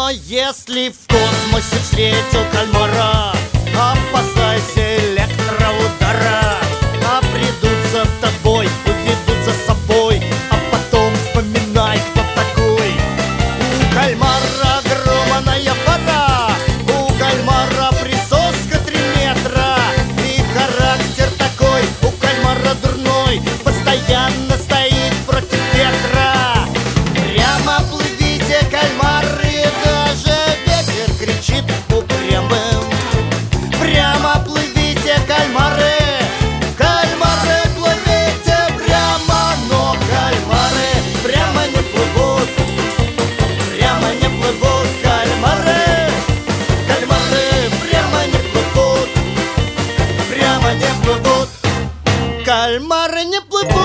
Но если в космосе встретил кальмара, опасайся электроудара. А придут за тобой, уведут за собой, а потом вспоминай, кто такой. У кальмара огромная пора, у кальмара присоска 3 метра. И характер такой у кальмара дурной, постоянно стоит против ветра. Прямо плывите, кальмары, даже ветер кричит упрямым. Прямо плывите, кальмары, кальмары, плывите прямо. Но кальмары прямо не плывут, прямо не плывут кальмары. Кальмары прямо не плывут, прямо не плывут. Кальмары не плывут.